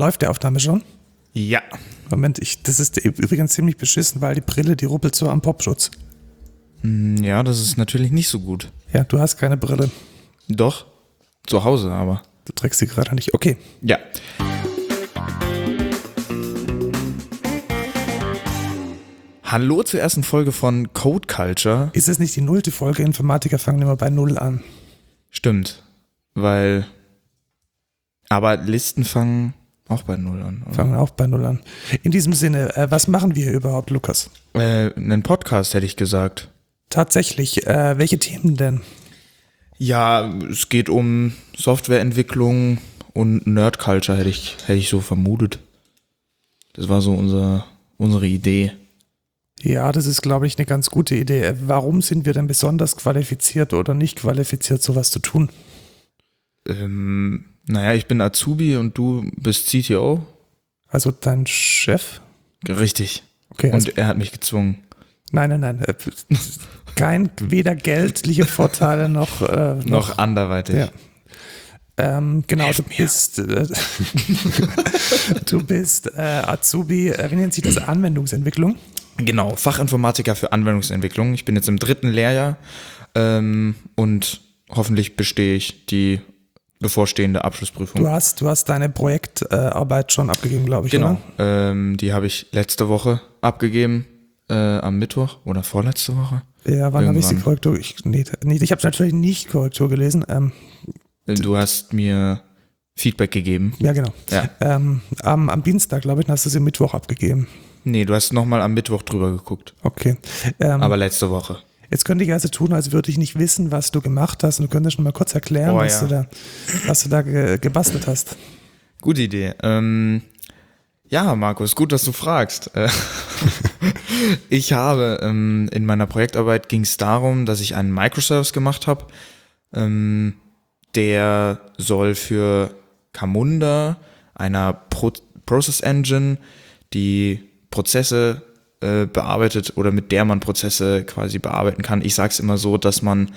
Läuft der Aufnahme schon? Ja. Moment, das ist übrigens ziemlich beschissen, weil die Brille, die ruppelt so am Popschutz. Ja, das ist natürlich nicht so gut. Ja, du hast keine Brille. Doch, zu Hause aber. Du trägst sie gerade nicht. Okay. Ja. Hallo zur ersten Folge von Code Culture. Ist es nicht die 0. Folge? Informatiker fangen immer bei 0 an. Stimmt, aber Listen fangen auch bei 0 an. Oder? Fangen auch bei 0 an. In diesem Sinne, was machen wir überhaupt, Lukas? Einen Podcast, hätte ich gesagt. Tatsächlich, welche Themen denn? Ja, es geht um Softwareentwicklung und Nerd Culture, hätte ich so vermutet. Das war so unsere Idee. Ja, das ist, glaube ich, eine ganz gute Idee. Warum sind wir denn besonders qualifiziert oder nicht qualifiziert, sowas zu tun? Naja, ich bin Azubi und du bist CTO. Also dein Chef? Richtig. Okay, und er hat mich gezwungen. Nein. Weder geldliche Vorteile noch anderweitig. Ja. Genau, du bist Azubi, wie nennt sich das, Anwendungsentwicklung? Genau, Fachinformatiker für Anwendungsentwicklung. Ich bin jetzt im 3. Lehrjahr und hoffentlich bestehe ich die bevorstehende Abschlussprüfung. Du hast deine Projektarbeit schon abgegeben, glaube ich, genau, oder? Die habe ich letzte Woche abgegeben, am Mittwoch oder vorletzte Woche. Ja, wann habe ich die Korrektur? Ich habe natürlich nicht Korrektur gelesen. Du hast mir Feedback gegeben. Ja, genau. Ja. Am Dienstag, glaube ich, hast du sie am Mittwoch abgegeben. Nee, du hast nochmal am Mittwoch drüber geguckt. Okay. Aber letzte Woche. Jetzt könnte ich also tun, als würde ich nicht wissen, was du gemacht hast. Und du könntest schon mal kurz erklären, was du da gebastelt hast. Gute Idee. Ja, Markus, gut, dass du fragst. Ich habe in meiner Projektarbeit ging es darum, dass ich einen Microservice gemacht habe. Der soll für Camunda, einer Process Engine, die Prozesse bearbeitet oder mit der man Prozesse quasi bearbeiten kann. Ich sage es immer so, dass man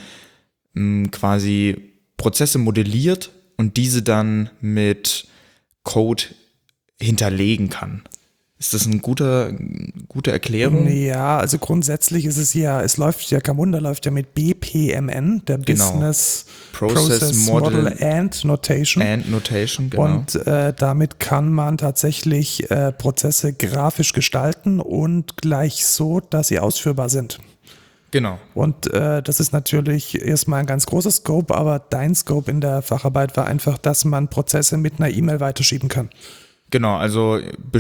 quasi Prozesse modelliert und diese dann mit Code hinterlegen kann. Ist das eine gute Erklärung? Ja, also grundsätzlich ist es ja, Camunda läuft ja mit BPMN, der Business Process Model and Notation. Genau. Und damit kann man tatsächlich Prozesse grafisch gestalten und gleich so, dass sie ausführbar sind. Genau. Und das ist natürlich erstmal ein ganz großer Scope, aber dein Scope in der Facharbeit war einfach, dass man Prozesse mit einer E-Mail weiterschieben kann. Genau, also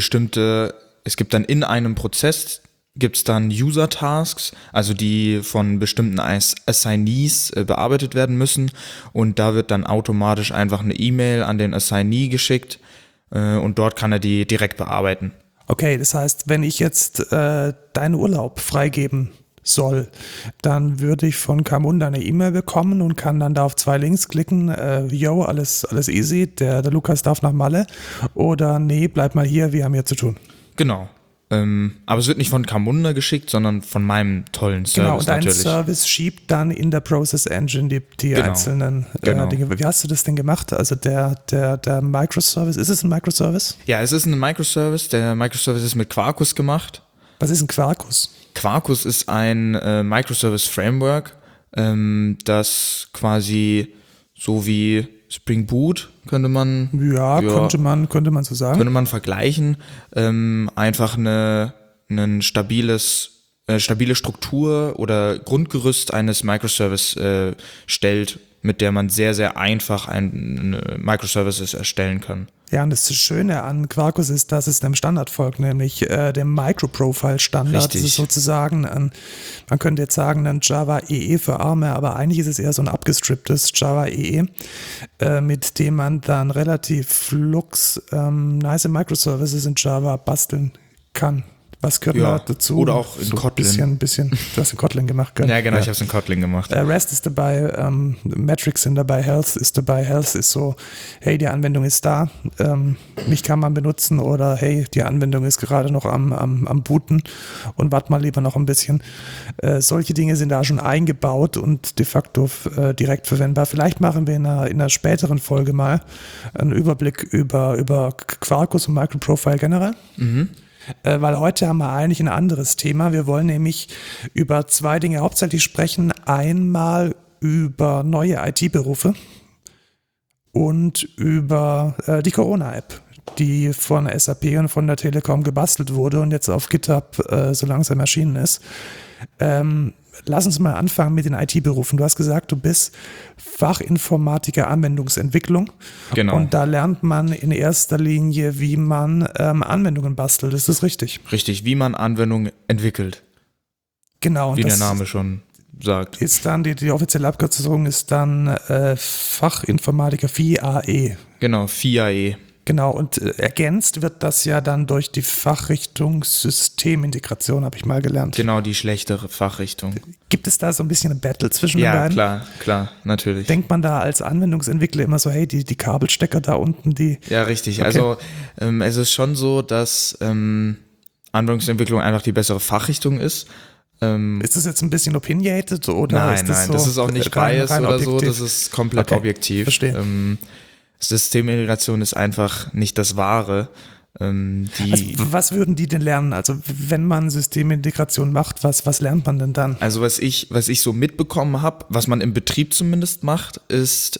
es gibt dann in einem Prozess, gibt es dann User-Tasks, also die von bestimmten Assignees bearbeitet werden müssen und da wird dann automatisch einfach eine E-Mail an den Assignee geschickt und dort kann er die direkt bearbeiten. Okay, das heißt, wenn ich jetzt deinen Urlaub freigeben soll, dann würde ich von Camunda eine E-Mail bekommen und kann dann da auf 2 Links klicken, alles easy, der Lukas darf nach Malle oder nee, bleib mal hier, wir haben hier zu tun. Genau. Aber es wird nicht von Camunda geschickt, sondern von meinem tollen Service. Genau, und dein natürlich. Service schiebt dann in der Process Engine die einzelnen Dinge. Wie hast du das denn gemacht? Also der Microservice, ist es ein Microservice? Ja, es ist ein Microservice. Der Microservice ist mit Quarkus gemacht. Was ist ein Quarkus? Quarkus ist ein Microservice-Framework, das quasi so wie Spring Boot könnte man so sagen. Könnte man vergleichen. Einfach eine stabile Struktur oder Grundgerüst eines Microservice stellt, mit der man sehr, sehr einfach Microservices erstellen kann. Ja, und das Schöne an Quarkus ist, dass es dem Standard folgt, nämlich dem Microprofile-Standard. Richtig. Das ist sozusagen man könnte jetzt sagen, ein Java EE für Arme, aber eigentlich ist es eher so ein abgestripptes Java EE, mit dem man dann relativ flux nice Microservices in Java basteln kann. Was gehört Ja, da dazu? oder auch in Kotlin. Bisschen, du hast in Kotlin gemacht, gell? Ja, genau, ich habe es in Kotlin gemacht. REST ist dabei, Metrics sind dabei, Health ist dabei. Health ist so, hey, die Anwendung ist da, mich kann man benutzen, oder hey, die Anwendung ist gerade noch am Booten und warte mal lieber noch ein bisschen. Solche Dinge sind da schon eingebaut und de facto direkt verwendbar. Vielleicht machen wir in einer späteren Folge mal einen Überblick über Quarkus und Microprofile generell. Weil heute haben wir eigentlich ein anderes Thema. Wir wollen nämlich über zwei Dinge hauptsächlich sprechen. Einmal über neue IT-Berufe und über die Corona-App, die von SAP und von der Telekom gebastelt wurde und jetzt auf GitHub so langsam erschienen ist. Lass uns mal anfangen mit den IT-Berufen. Du hast gesagt, du bist Fachinformatiker Anwendungsentwicklung. Genau. Und da lernt man in erster Linie, wie man Anwendungen bastelt. Ist das richtig? Richtig, wie man Anwendungen entwickelt, Genau. Und wie der das Name schon sagt. ist dann, die offizielle Abkürzung ist dann Fachinformatiker FIAE. Genau, FIAE. Genau, und ergänzt wird das ja dann durch die Fachrichtung Systemintegration, habe ich mal gelernt. Genau, die schlechtere Fachrichtung. Gibt es da so ein bisschen ein Battle zwischen den Ja, beiden? klar, natürlich. Denkt man da als Anwendungsentwickler immer so, hey, die Kabelstecker da unten, die... Ja, richtig. Okay. Also es ist schon so, dass Anwendungsentwicklung einfach die bessere Fachrichtung ist. Ist das jetzt ein bisschen opinionated oder Nein, ist das so das ist auch nicht biased rein oder so, objektiv? das ist komplett Okay, objektiv. verstehe. Systemintegration ist einfach nicht das Wahre. Also, was würden die denn lernen? Also wenn man Systemintegration macht, was lernt man denn dann? Also was ich so mitbekommen habe, was man im Betrieb zumindest macht, ist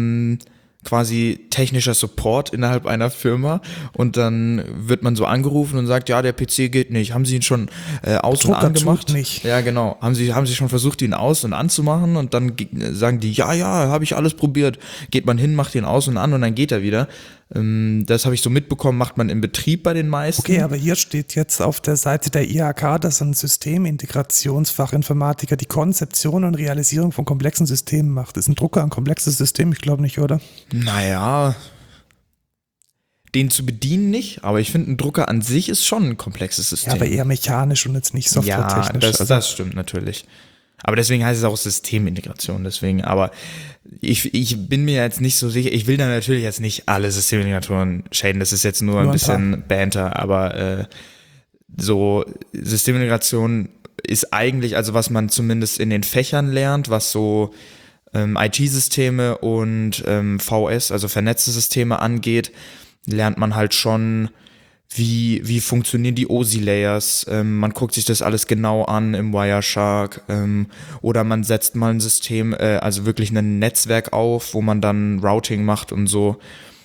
quasi technischer Support innerhalb einer Firma, und dann wird man so angerufen und sagt, ja, der PC geht nicht. Haben Sie ihn schon aus- und Drucker angemacht? tut nicht. Ja, genau. Haben Sie schon versucht, ihn aus- und anzumachen, und dann sagen die, ja, habe ich alles probiert. Geht man hin, macht ihn aus und an, und dann geht er wieder. Das habe ich so mitbekommen, macht man im Betrieb bei den meisten. Okay, aber hier steht jetzt auf der Seite der IHK, dass ein Systemintegrationsfachinformatiker die Konzeption und Realisierung von komplexen Systemen macht. Ist ein Drucker ein komplexes System? Ich glaube nicht, oder? Naja, den zu bedienen nicht, aber ich finde, ein Drucker an sich ist schon ein komplexes System. Ja, aber eher mechanisch und jetzt nicht softwaretechnisch. Ja, das stimmt natürlich. Aber deswegen heißt es auch Systemintegration, deswegen, aber ich bin mir jetzt nicht so sicher, ich will da natürlich jetzt nicht alle Systemintegratoren schäden, das ist jetzt nur ein bisschen Banter, aber so Systemintegration ist eigentlich, also was man zumindest in den Fächern lernt, was so IT-Systeme und VS, also vernetzte Systeme angeht, lernt man halt schon, wie funktionieren die OSI-Layers, man guckt sich das alles genau an im Wireshark, oder man setzt mal ein System, also wirklich ein Netzwerk auf, wo man dann Routing macht und so,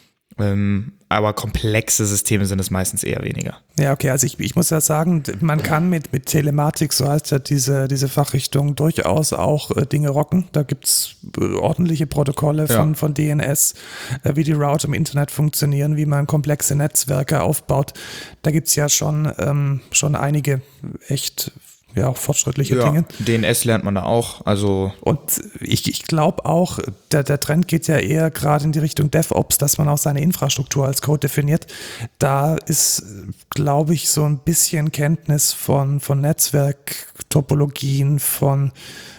aber komplexe Systeme sind es meistens eher weniger. Ja, okay, also ich muss ja sagen, man kann mit Telematik, so heißt ja diese Fachrichtung, durchaus auch Dinge rocken. Da gibt's ordentliche Protokolle von DNS, wie die Route im Internet funktionieren, wie man komplexe Netzwerke aufbaut. Da gibt's ja schon einige echt auch fortschrittliche Dinge. DNS lernt man da auch. Also und ich glaube auch, der Trend geht ja eher gerade in die Richtung DevOps, dass man auch seine Infrastruktur als Code definiert. Da ist, glaube ich, so ein bisschen Kenntnis von Netzwerktopologien, von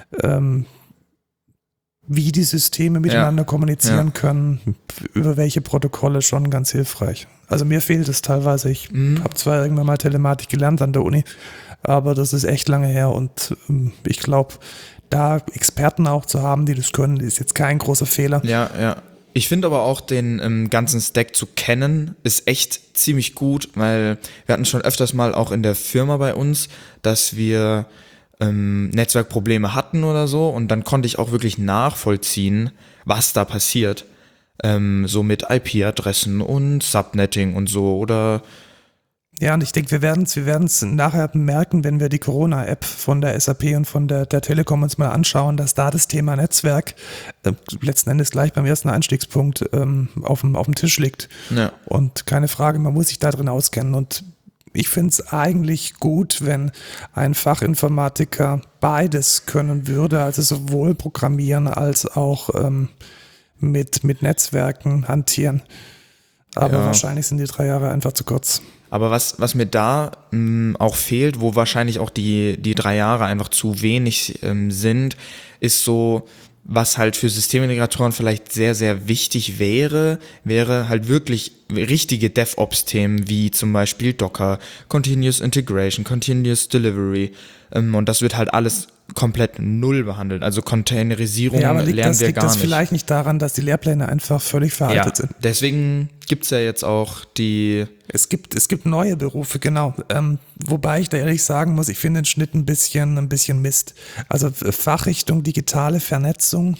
wie die Systeme miteinander kommunizieren können, über welche Protokolle, schon ganz hilfreich. Also mir fehlt es teilweise. Ich habe zwar irgendwann mal Telematik gelernt an der Uni, aber das ist echt lange her, und ich glaube, da Experten auch zu haben, die das können, ist jetzt kein großer Fehler. Ja. Ich finde aber auch, den ganzen Stack zu kennen, ist echt ziemlich gut, weil wir hatten schon öfters mal auch in der Firma bei uns, dass wir Netzwerkprobleme hatten oder so, und dann konnte ich auch wirklich nachvollziehen, was da passiert. So mit IP-Adressen und Subnetting und so, oder... Ja, und ich denke, wir werden's nachher merken, wenn wir die Corona-App von der SAP und von der Telekom uns mal anschauen, dass da das Thema Netzwerk letzten Endes gleich beim ersten Einstiegspunkt auf dem Tisch liegt. Ja. Und keine Frage, man muss sich da drin auskennen. Und ich finde es eigentlich gut, wenn ein Fachinformatiker beides können würde, also sowohl programmieren als auch mit Netzwerken hantieren. Aber wahrscheinlich sind die 3 Jahre einfach zu kurz. Aber was mir da auch fehlt, wo wahrscheinlich auch die 3 Jahre einfach zu wenig sind, ist so, was halt für Systemintegratoren vielleicht sehr, sehr wichtig wäre halt wirklich richtige DevOps-Themen wie zum Beispiel Docker, Continuous Integration, Continuous Delivery, und das wird halt alles komplett null behandelt. Also Containerisierung lernen wir gar nicht. Liegt das vielleicht nicht daran, dass die Lehrpläne einfach völlig veraltet sind? Deswegen gibt's ja jetzt auch Es gibt neue Berufe, genau. Wobei ich da ehrlich sagen muss, ich finde den Schnitt ein bisschen Mist. Also Fachrichtung digitale Vernetzung.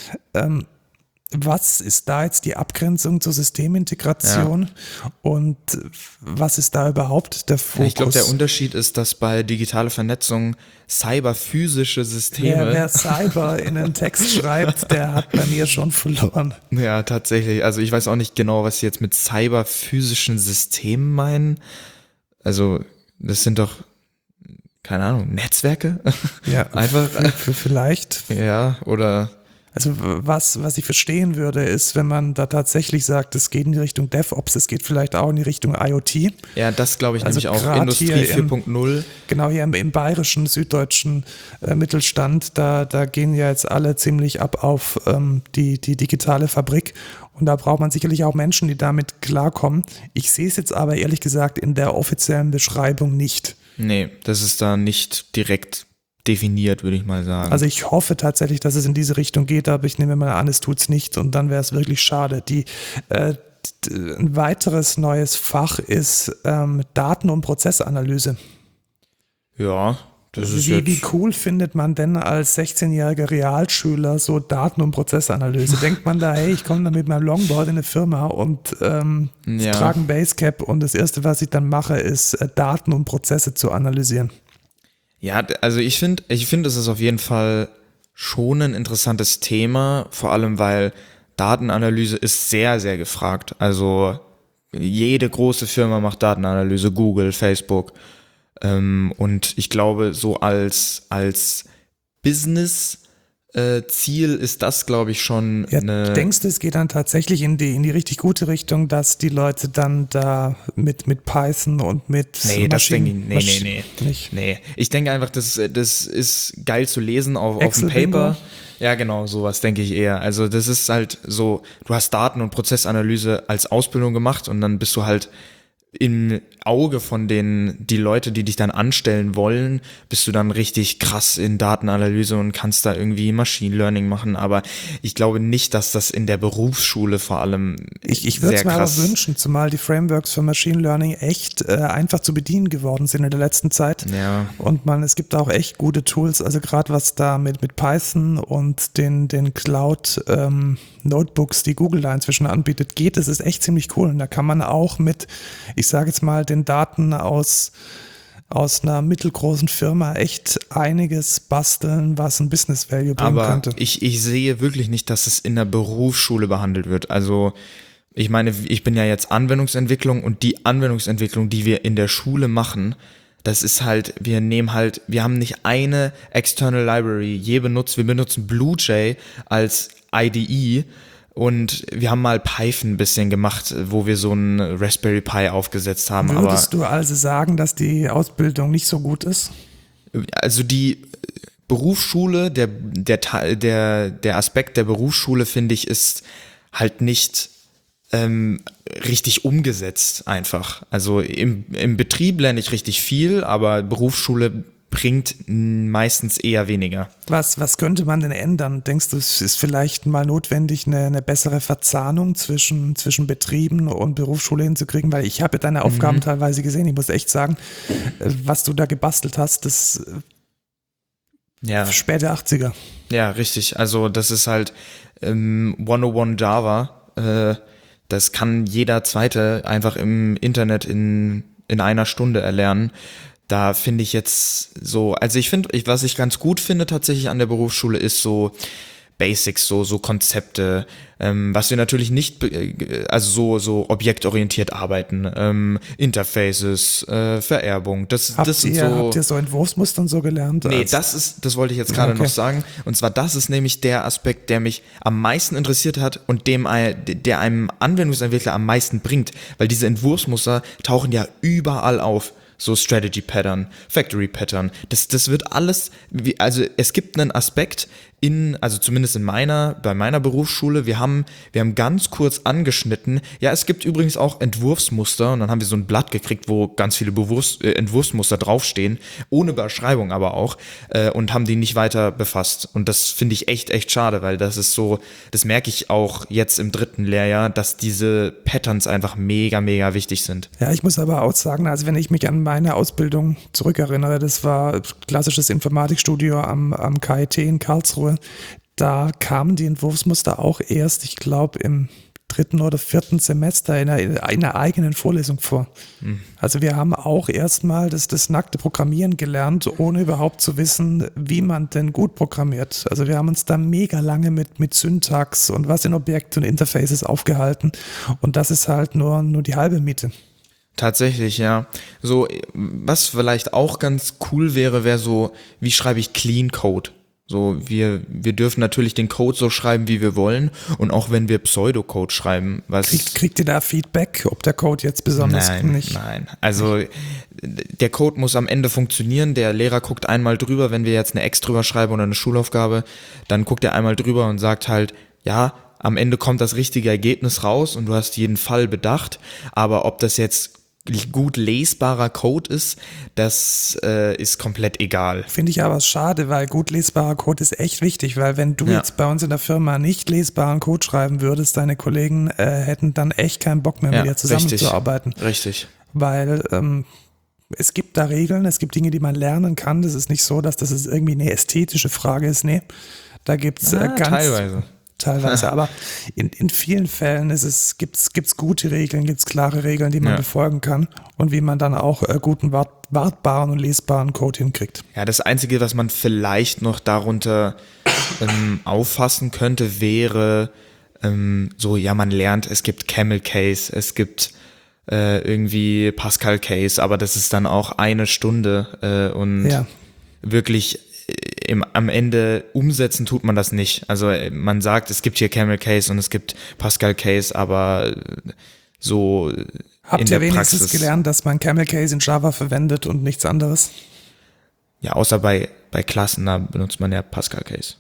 Was ist da jetzt die Abgrenzung zur Systemintegration und was ist da überhaupt der Fokus? Ich glaube, der Unterschied ist, dass bei digitale Vernetzung cyberphysische Systeme... Wer Cyber in einen Text schreibt, der hat bei mir schon verloren. Ja, tatsächlich. Also ich weiß auch nicht genau, was sie jetzt mit cyberphysischen Systemen meinen. Also das sind doch, keine Ahnung, Netzwerke? Ja, einfach. Vielleicht. Ja, oder... Also was ich verstehen würde, ist, wenn man da tatsächlich sagt, es geht in die Richtung DevOps, es geht vielleicht auch in die Richtung IoT. Ja, das glaube ich also nämlich auch. Industrie 4.0. Genau, hier im bayerischen, süddeutschen Mittelstand, da gehen ja jetzt alle ziemlich ab auf die digitale Fabrik. Und da braucht man sicherlich auch Menschen, die damit klarkommen. Ich sehe es jetzt aber ehrlich gesagt in der offiziellen Beschreibung nicht. Nee, das ist da nicht direkt definiert, würde ich mal sagen. Also ich hoffe tatsächlich, dass es in diese Richtung geht, aber ich nehme mal an, es tut's nicht und dann wäre es wirklich schade. Ein weiteres neues Fach ist Daten- und Prozessanalyse. Ja, das ist Wie cool findet man denn als 16-jähriger Realschüler so Daten- und Prozessanalyse? Denkt man da, hey, ich komme da mit meinem Longboard in eine Firma und trage ein Basecap und das Erste, was ich dann mache, ist Daten und Prozesse zu analysieren. Ja, also ich finde, es ist auf jeden Fall schon ein interessantes Thema, vor allem weil Datenanalyse ist sehr, sehr gefragt. Also jede große Firma macht Datenanalyse, Google, Facebook. Und ich glaube, so als Business Ziel ist das, glaube ich, schon Denkst du, es geht dann tatsächlich in die richtig gute Richtung, dass die Leute dann da mit Python und mit Maschinen... Nee. Ich denke einfach, das ist geil zu lesen auf dem Paper. Bingo? Ja, genau, sowas denke ich eher. Also das ist halt so, du hast Daten- und Prozessanalyse als Ausbildung gemacht und dann bist du halt im Auge von die Leute, die dich dann anstellen wollen, bist du dann richtig krass in Datenanalyse und kannst da irgendwie Machine Learning machen, aber ich glaube nicht, dass das in der Berufsschule vor allem Ich würde es mir aber wünschen, zumal die Frameworks für Machine Learning echt einfach zu bedienen geworden sind in der letzten Zeit. Ja. Und es gibt auch echt gute Tools, also gerade was da mit Python und den Cloud Notebooks, die Google da inzwischen anbietet, geht. Es ist echt ziemlich cool und da kann man auch mit, ich sage jetzt mal, den Daten aus einer mittelgroßen Firma echt einiges basteln, was ein Business Value bringen könnte. Aber ich sehe wirklich nicht, dass es in der Berufsschule behandelt wird. Also ich meine, ich bin ja jetzt Anwendungsentwicklung und die Anwendungsentwicklung, die wir in der Schule machen, das ist halt, wir haben nicht eine External Library wir benutzen BlueJ als IDE und wir haben mal Python ein bisschen gemacht, wo wir so einen Raspberry Pi aufgesetzt haben. Würdest du also sagen, dass die Ausbildung nicht so gut ist? Also die Berufsschule, der Aspekt der Berufsschule, finde ich, ist halt nicht richtig umgesetzt einfach. Also im Betrieb lerne ich richtig viel, aber Berufsschule bringt meistens eher weniger. Was könnte man denn ändern? Denkst du, es ist vielleicht mal notwendig, eine bessere Verzahnung zwischen Betrieben und Berufsschule hinzukriegen? Weil ich habe deine Aufgaben teilweise gesehen. Ich muss echt sagen, was du da gebastelt hast, das späte 80er. Ja, richtig. Also das ist halt 101 Java. Das kann jeder Zweite einfach im Internet in einer Stunde erlernen. Da finde ich jetzt so, also was ich ganz gut finde tatsächlich an der Berufsschule ist so Basics, so Konzepte, was wir natürlich nicht, also so objektorientiert arbeiten, Interfaces, Vererbung, das sind so. Habt ihr so Entwurfsmuster und so gelernt? Nee, das wollte ich jetzt gerade noch sagen. Und zwar, das ist nämlich der Aspekt, der mich am meisten interessiert hat und der einem Anwendungsentwickler am meisten bringt, weil diese Entwurfsmuster tauchen ja überall auf. So Strategy Pattern, Factory Pattern, das wird alles, also es gibt einen Aspekt also zumindest bei meiner Berufsschule, wir haben ganz kurz angeschnitten, ja, es gibt übrigens auch Entwurfsmuster und dann haben wir so ein Blatt gekriegt, wo ganz viele Entwurfsmuster draufstehen, ohne Beschreibung aber auch, und haben die nicht weiter befasst. Und das finde ich echt schade, weil das ist so, das merke ich auch jetzt im 3. Lehrjahr, dass diese Patterns einfach mega wichtig sind. Ja, ich muss aber auch sagen, also wenn ich mich an meine Ausbildung zurückerinnere, das war klassisches Informatikstudio am KIT in Karlsruhe, da kamen die Entwurfsmuster auch erst, ich glaube, im 3. oder 4. Semester in einer eigenen Vorlesung vor. Also wir haben auch erstmal das nackte Programmieren gelernt, ohne überhaupt zu wissen, wie man denn gut programmiert. Also wir haben uns da mega lange mit Syntax und was in Objekten und Interfaces aufgehalten und das ist halt nur die halbe Miete. Tatsächlich, ja. So, was vielleicht auch ganz cool wäre so, wie schreibe ich Clean Code? So, wir dürfen natürlich den Code so schreiben, wie wir wollen. Und auch wenn wir Pseudocode schreiben, Kriegt ihr da Feedback, ob der Code jetzt besonders nicht? Nein. Also, der Code muss am Ende funktionieren. Der Lehrer guckt einmal drüber, wenn wir jetzt eine Ex drüber schreiben oder eine Schulaufgabe, dann guckt er einmal drüber und sagt halt, ja, am Ende kommt das richtige Ergebnis raus und du hast jeden Fall bedacht. Aber ob das jetzt gut lesbarer Code ist, das ist komplett egal. Finde ich aber schade, weil gut lesbarer Code ist echt wichtig, weil wenn du jetzt bei uns in der Firma nicht lesbaren Code schreiben würdest, deine Kollegen hätten dann echt keinen Bock mehr mit dir zusammenzuarbeiten. Richtig. Weil es gibt da Regeln, es gibt Dinge, die man lernen kann. Das ist nicht so, dass das irgendwie eine ästhetische Frage ist. Nee, da gibt es Teilweise, aber in vielen Fällen gibt's gute Regeln, gibt's klare Regeln, die man befolgen kann und wie man dann auch guten, wartbaren und lesbaren Code hinkriegt. Ja, das Einzige, was man vielleicht noch darunter auffassen könnte, wäre man lernt, es gibt Camel Case, es gibt irgendwie Pascal Case, aber das ist dann auch 1 Stunde und wirklich am Ende umsetzen tut man das nicht. Also man sagt, es gibt hier Camel Case und es gibt Pascal Case, aber so Habt ihr wenigstens gelernt, dass man Camel Case in Java verwendet und nichts anderes? Ja, außer bei Klassen, da benutzt man ja Pascal Case.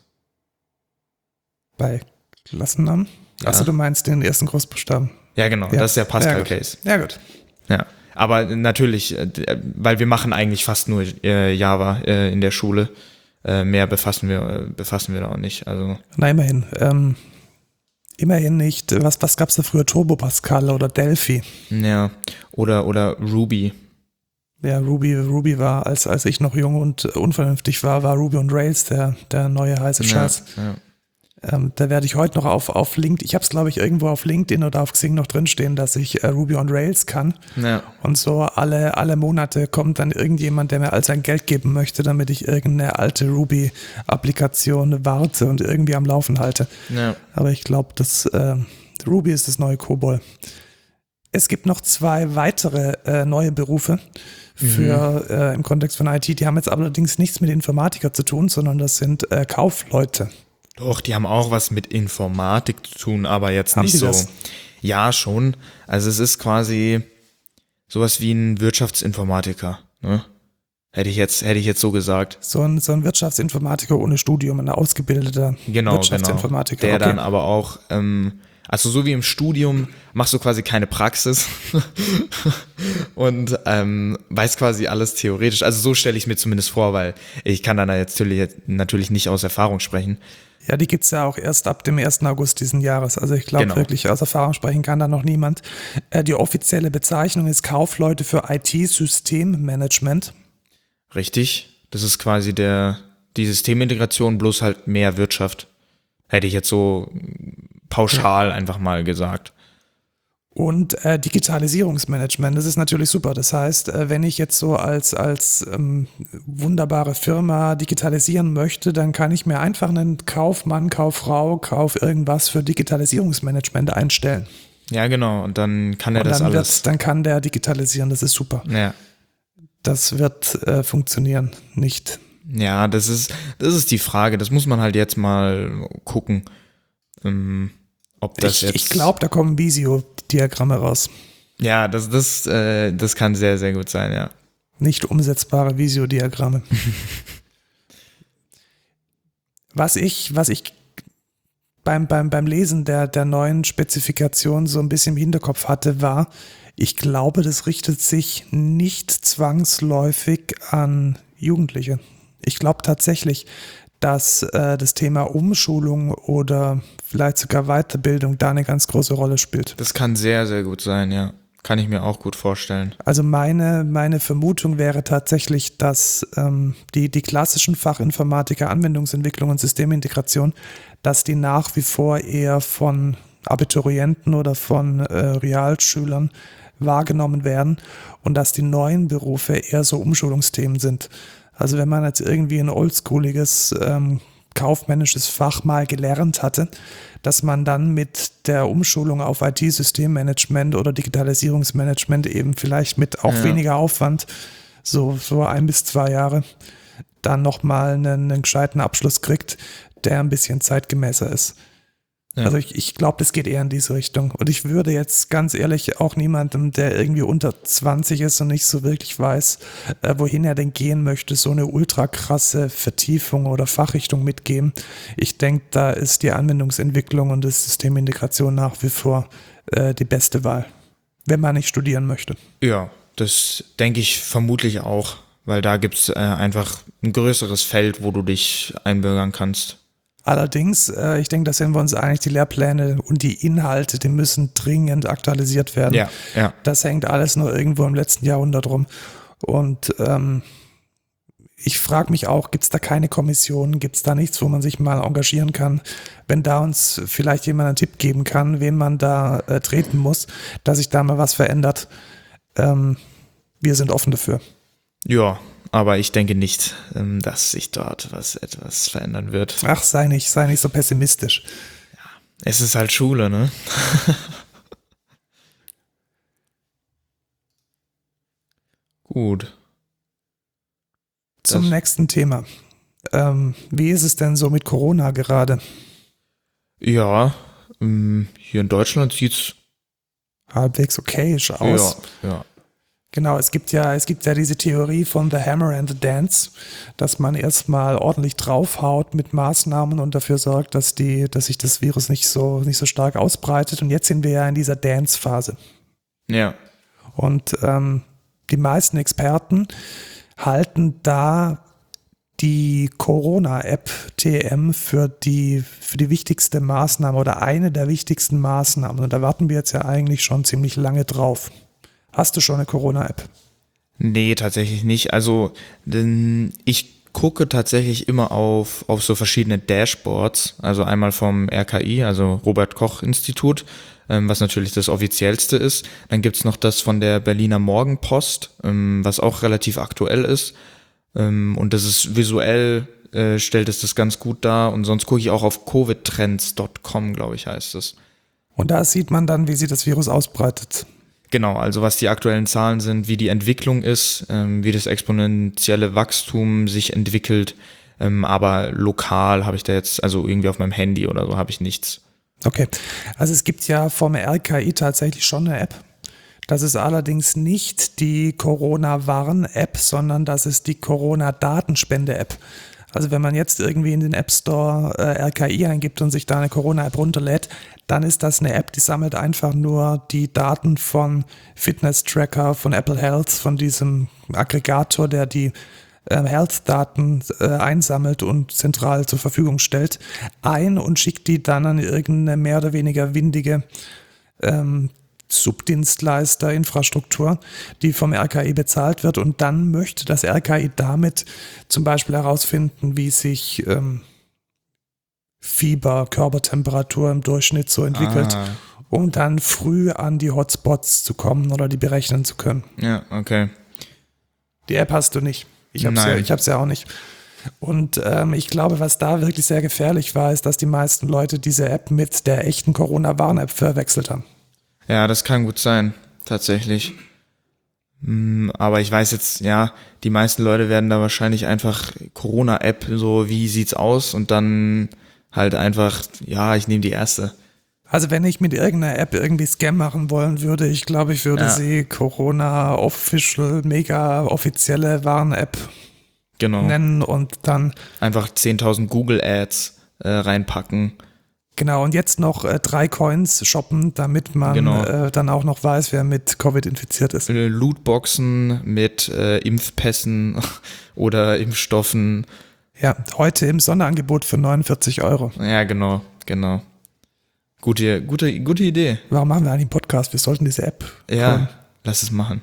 Bei Klassennamen? Ja. Achso, du meinst den ersten Großbuchstaben. Ja, genau, das ist der Pascal Case. Ja, gut. Ja, aber natürlich, weil wir machen eigentlich fast nur Java in der Schule. Mehr befassen wir da auch nicht. Also. Na, immerhin. Immerhin nicht. Was gab's da früher? Turbo Pascal oder Delphi? Ja, oder Ruby. Ja, Ruby war, als ich noch jung und unvernünftig war Ruby on Rails der neue heiße Scheiß. Ja. Da werde ich heute noch auf LinkedIn, ich habe es glaube ich irgendwo auf LinkedIn oder auf Xing noch drinstehen, dass ich Ruby on Rails kann. Ja. Und so alle Monate kommt dann irgendjemand, der mir all sein Geld geben möchte, damit ich irgendeine alte Ruby-Applikation warte und irgendwie am Laufen halte. Ja. Aber ich glaube, Ruby ist das neue COBOL. Es gibt noch 2 weitere neue Berufe für im Kontext von IT. Die haben jetzt allerdings nichts mit Informatiker zu tun, sondern das sind Kaufleute. Doch, die haben auch was mit Informatik zu tun, aber jetzt haben nicht so. Das? Ja, schon. Also es ist quasi sowas wie ein Wirtschaftsinformatiker, ne? Hätte ich jetzt so gesagt. So ein Wirtschaftsinformatiker ohne Studium, ein ausgebildeter Wirtschaftsinformatiker. Der dann aber auch, also so wie im Studium machst du quasi keine Praxis und weißt quasi alles theoretisch. Also so stelle ich es mir zumindest vor, weil ich kann dann natürlich nicht aus Erfahrung sprechen. Ja, die gibt's ja auch erst ab dem 1. August diesen Jahres. Also ich glaube wirklich, aus Erfahrung sprechen kann da noch niemand. Die offizielle Bezeichnung ist Kaufleute für IT-Systemmanagement. Richtig. Das ist quasi die Systemintegration bloß halt mehr Wirtschaft. Hätte ich jetzt so pauschal einfach mal gesagt. Und Digitalisierungsmanagement, das ist natürlich super. Das heißt, wenn ich jetzt so als wunderbare Firma digitalisieren möchte, dann kann ich mir einfach einen Kaufmann, Kauffrau, Kauf irgendwas für Digitalisierungsmanagement einstellen. Ja, genau. Und dann kann er das alles. Dann kann der digitalisieren, das ist super. Ja. Das wird funktionieren, nicht. Ja, das ist die Frage. Das muss man halt jetzt mal gucken. Ob das ich glaube, da kommen Visio-Diagramme raus. Ja, das kann sehr, sehr gut sein, ja. Nicht umsetzbare Visio-Diagramme. Was ich beim Lesen der neuen Spezifikation so ein bisschen im Hinterkopf hatte, war, ich glaube, das richtet sich nicht zwangsläufig an Jugendliche. Ich glaube tatsächlich, dass das Thema Umschulung oder vielleicht sogar Weiterbildung da eine ganz große Rolle spielt. Das kann sehr, sehr gut sein, ja. Kann ich mir auch gut vorstellen. Also meine Vermutung wäre tatsächlich, dass die klassischen Fachinformatiker, Anwendungsentwicklung und Systemintegration, dass die nach wie vor eher von Abiturienten oder von Realschülern wahrgenommen werden und dass die neuen Berufe eher so Umschulungsthemen sind. Also wenn man jetzt irgendwie ein oldschooliges kaufmännisches Fach mal gelernt hatte, dass man dann mit der Umschulung auf IT-Systemmanagement oder Digitalisierungsmanagement eben vielleicht mit auch weniger Aufwand, so 1 bis 2 Jahre, dann nochmal einen gescheiten Abschluss kriegt, der ein bisschen zeitgemäßer ist. Ja. Also ich glaube, das geht eher in diese Richtung. Und ich würde jetzt ganz ehrlich auch niemandem, der irgendwie unter 20 ist und nicht so wirklich weiß, wohin er denn gehen möchte, so eine ultra krasse Vertiefung oder Fachrichtung mitgeben. Ich denke, da ist die Anwendungsentwicklung und das Systemintegration nach wie vor die beste Wahl, wenn man nicht studieren möchte. Ja, das denke ich vermutlich auch, weil da gibt es einfach ein größeres Feld, wo du dich einbürgern kannst. Allerdings, ich denke, da sind wir uns einig, die Lehrpläne und die Inhalte, die müssen dringend aktualisiert werden. Ja. Das hängt alles nur irgendwo im letzten Jahrhundert rum. Und ich frage mich auch, gibt es da keine Kommission, gibt es da nichts, wo man sich mal engagieren kann, wenn da uns vielleicht jemand einen Tipp geben kann, wen man da treten muss, dass sich da mal was verändert. Wir sind offen dafür. Ja, aber ich denke nicht, dass sich dort etwas verändern wird. Ach, sei nicht so pessimistisch. Ja, es ist halt Schule, ne? Gut. Zum nächsten Thema. Wie ist es denn so mit Corona gerade? Ja, hier in Deutschland sieht's halbwegs okayisch aus. Ja. Genau, es gibt ja diese Theorie von The Hammer and the Dance, dass man erstmal ordentlich draufhaut mit Maßnahmen und dafür sorgt, dass sich das Virus nicht so stark ausbreitet. Und jetzt sind wir ja in dieser Dance-Phase. Ja. Und die meisten Experten halten da die Corona-App TM für die wichtigste Maßnahme oder eine der wichtigsten Maßnahmen. Und da warten wir jetzt ja eigentlich schon ziemlich lange drauf. Hast du schon eine Corona-App? Nee, tatsächlich nicht. Also ich gucke tatsächlich immer auf so verschiedene Dashboards. Also einmal vom RKI, also Robert-Koch-Institut, was natürlich das offiziellste ist. Dann gibt's noch das von der Berliner Morgenpost, was auch relativ aktuell ist. Und das ist visuell, stellt es das ganz gut dar. Und sonst gucke ich auch auf covidtrends.com, glaube ich, heißt es. Und da sieht man dann, wie sich das Virus ausbreitet. Genau, also was die aktuellen Zahlen sind, wie die Entwicklung ist, wie das exponentielle Wachstum sich entwickelt, aber lokal habe ich da jetzt, also irgendwie auf meinem Handy oder so, habe ich nichts. Okay, also es gibt ja vom RKI tatsächlich schon eine App. Das ist allerdings nicht die Corona-Warn-App, sondern das ist die Corona-Datenspende-App. Also wenn man jetzt irgendwie in den App Store RKI eingibt und sich da eine Corona-App runterlädt, dann ist das eine App, die sammelt einfach nur die Daten von Fitness-Tracker, von Apple Health, von diesem Aggregator, der die Health-Daten einsammelt und zentral zur Verfügung stellt, ein und schickt die dann an irgendeine mehr oder weniger windige Subdienstleister, Infrastruktur, die vom RKI bezahlt wird, und dann möchte das RKI damit zum Beispiel herausfinden, wie sich Fieber, Körpertemperatur im Durchschnitt so entwickelt um dann früh an die Hotspots zu kommen oder die berechnen zu können. Ja, okay. Die App hast du nicht. Ich habe Nein. es ja auch nicht. Und ich glaube, was da wirklich sehr gefährlich war, ist, dass die meisten Leute diese App mit der echten Corona-Warn-App verwechselt haben. Ja, das kann gut sein, tatsächlich. Aber ich weiß jetzt, ja, die meisten Leute werden da wahrscheinlich einfach Corona-App, so wie sieht's aus, und dann halt einfach, ja, ich nehme die erste. Also wenn ich mit irgendeiner App irgendwie Scam machen wollen würde, ich glaube, ich würde Ja. sie Corona Official, mega offizielle Warn-App Genau. nennen und dann, Einfach 10.000 Google-Ads reinpacken. genau, und jetzt noch 3 Coins shoppen, damit man Genau. dann auch noch weiß, wer mit Covid infiziert ist. Lootboxen mit Impfpässen oder Impfstoffen. Ja, heute im Sonderangebot für 49 Euro. Ja, genau. Gute Idee. Warum machen wir eigentlich einen Podcast? Wir sollten diese App Ja, holen. lass es machen.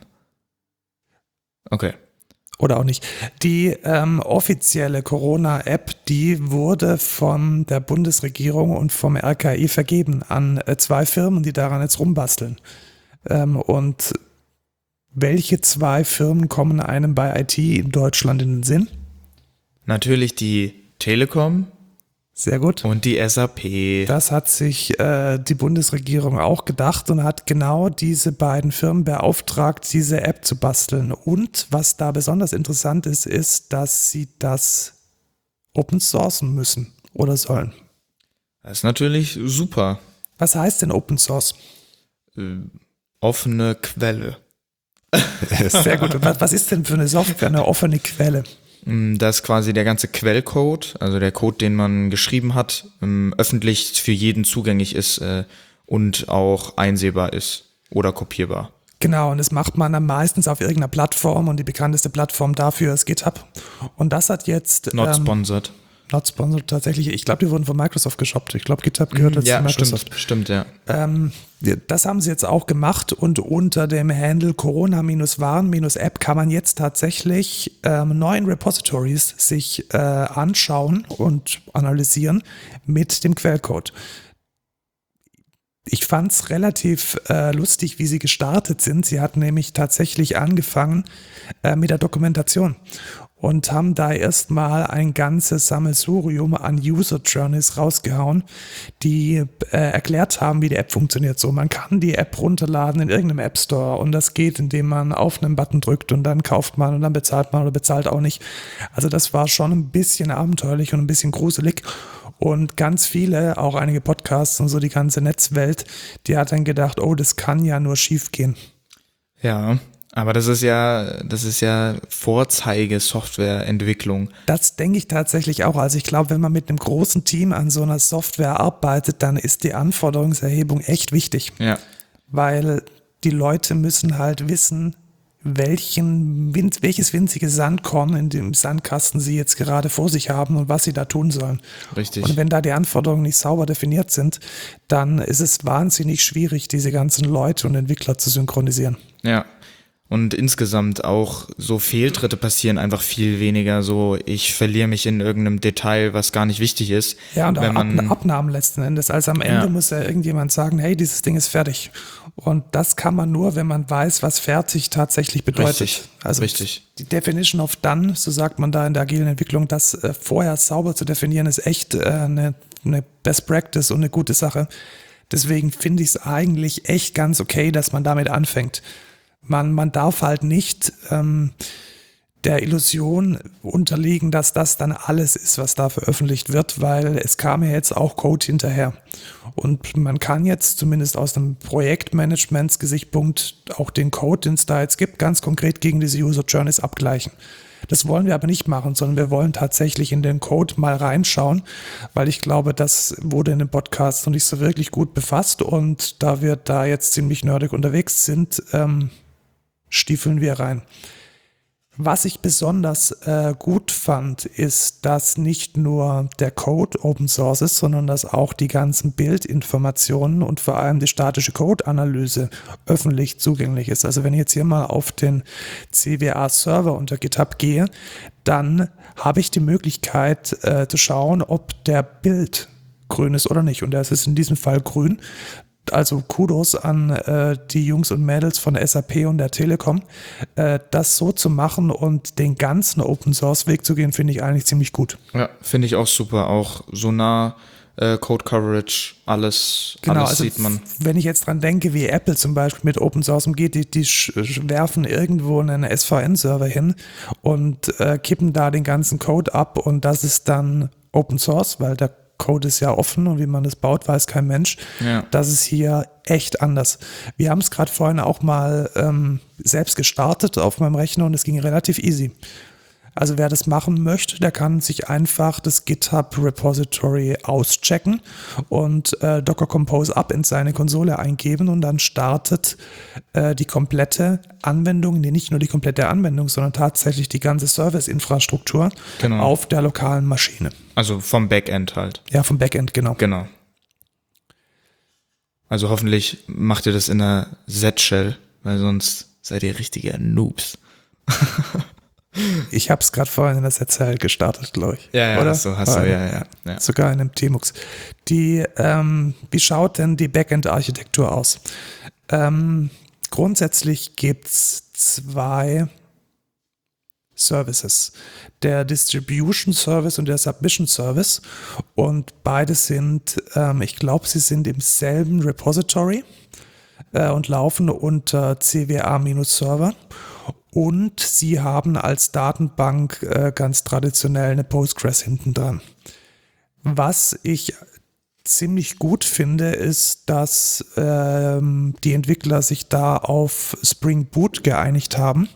Okay. Oder auch nicht. Die offizielle Corona-App, die wurde von der Bundesregierung und vom RKI vergeben an 2 Firmen, die daran jetzt rumbasteln. Und welche 2 Firmen kommen einem bei IT in Deutschland in den Sinn? Natürlich die Telekom Sehr gut. und die SAP. Das hat sich die Bundesregierung auch gedacht und hat genau diese beiden Firmen beauftragt, diese App zu basteln. Und was da besonders interessant ist, ist, dass sie das open sourcen müssen oder sollen. Das ist natürlich super. Was heißt denn Open Source? Offene Quelle. Sehr gut. Und was ist denn für eine Software, eine offene Quelle? Dass quasi der ganze Quellcode, also der Code, den man geschrieben hat, öffentlich für jeden zugänglich ist und auch einsehbar ist oder kopierbar. Genau, und das macht man dann meistens auf irgendeiner Plattform und die bekannteste Plattform dafür ist GitHub. Und das hat jetzt... Not sponsored. Not sponsored tatsächlich. Ich glaube, die wurden von Microsoft geshoppt. Ich glaube, GitHub gehört jetzt zu Microsoft. Stimmt, ja. Das haben sie jetzt auch gemacht und unter dem Handle Corona-Warn-App kann man jetzt tatsächlich 9 Repositories sich anschauen und analysieren mit dem Quellcode. Ich fand es relativ lustig, wie sie gestartet sind. Sie hatten nämlich tatsächlich angefangen mit der Dokumentation und haben da erstmal ein ganzes Sammelsurium an User Journeys rausgehauen, die erklärt haben, wie die App funktioniert. So, man kann die App runterladen in irgendeinem App Store und das geht, indem man auf einen Button drückt und dann kauft man und dann bezahlt man oder bezahlt auch nicht. Also das war schon ein bisschen abenteuerlich und ein bisschen gruselig. Und ganz viele, auch einige Podcasts und so die ganze Netzwelt, die hat dann gedacht, oh, das kann ja nur schief gehen. Ja, aber das ist ja Vorzeige-Softwareentwicklung. Das denke ich tatsächlich auch. Also ich glaube, wenn man mit einem großen Team an so einer Software arbeitet, dann ist die Anforderungserhebung echt wichtig. Ja, Weil die Leute müssen halt wissen, welches winzige Sandkorn in dem Sandkasten sie jetzt gerade vor sich haben und was sie da tun sollen. richtig. Und wenn da die Anforderungen nicht sauber definiert sind, dann ist es wahnsinnig schwierig, diese ganzen Leute und Entwickler zu synchronisieren. Ja. Und insgesamt auch so Fehltritte passieren einfach viel weniger. So, ich verliere mich in irgendeinem Detail, was gar nicht wichtig ist. Ja, und auch wenn man Abnahmen letzten Endes. Also am Ende muss ja irgendjemand sagen, hey, dieses Ding ist fertig. Und das kann man nur, wenn man weiß, was fertig tatsächlich bedeutet. Richtig, also richtig. Die Definition of Done, so sagt man da in der agilen Entwicklung, das vorher sauber zu definieren, ist echt eine Best Practice und eine gute Sache. Deswegen finde ich es eigentlich echt ganz okay, dass man damit anfängt. Man darf halt nicht der Illusion unterliegen, dass das dann alles ist, was da veröffentlicht wird, weil es kam ja jetzt auch Code hinterher. Und man kann jetzt zumindest aus dem Projektmanagements-Gesichtspunkt auch den Code, den es da jetzt gibt, ganz konkret gegen diese User Journeys abgleichen. Das wollen wir aber nicht machen, sondern wir wollen tatsächlich in den Code mal reinschauen, weil ich glaube, das wurde in dem Podcast noch nicht so wirklich gut befasst und da wir da jetzt ziemlich nerdig unterwegs sind, stiefeln wir rein. Was ich besonders gut fand, ist, dass nicht nur der Code Open Source ist, sondern dass auch die ganzen Bildinformationen und vor allem die statische Code-Analyse öffentlich zugänglich ist. Also wenn ich jetzt hier mal auf den CWA-Server unter GitHub gehe, dann habe ich die Möglichkeit zu schauen, ob der Bild grün ist oder nicht. Und das ist in diesem Fall grün. also Kudos an die Jungs und Mädels von der SAP und der Telekom, das so zu machen und den ganzen Open-Source-Weg zu gehen, finde ich eigentlich ziemlich gut. Ja, finde ich auch super. Auch so nah Code Coverage, alles Also sieht man. wenn ich jetzt dran denke, wie Apple zum Beispiel mit Open Source umgeht, die werfen irgendwo einen SVN-Server hin und kippen da den ganzen Code ab und das ist dann Open Source, weil der Code ist ja offen und wie man das baut, weiß kein Mensch. Ja. Das ist hier echt anders. Wir haben es gerade vorhin auch mal selbst gestartet auf meinem Rechner und es ging relativ easy. Also wer das machen möchte, der kann sich einfach das GitHub Repository auschecken und Docker Compose Up in seine Konsole eingeben und dann startet die komplette Anwendung, nicht nur die komplette Anwendung, sondern tatsächlich die ganze Service-Infrastruktur auf der lokalen Maschine. Also vom Backend halt. Ja, vom Backend, genau. Genau. Also hoffentlich macht ihr das in einer Z-Shell, weil sonst seid ihr richtige Noobs. Ich habe es gerade vorhin in der Set gestartet, glaube ich. Ja, oder? hast du, ja. Sogar in einem Tmux. Wie schaut denn die Backend-Architektur aus? Grundsätzlich gibt es 2 Services. Der Distribution Service und der Submission Service. Und beide sind, ich glaube, sie sind im selben Repository und laufen unter CWA-Server. Und sie haben als Datenbank ganz traditionell eine Postgres hinten dran. Was ich ziemlich gut finde, ist, dass die Entwickler sich da auf Spring Boot geeinigt haben,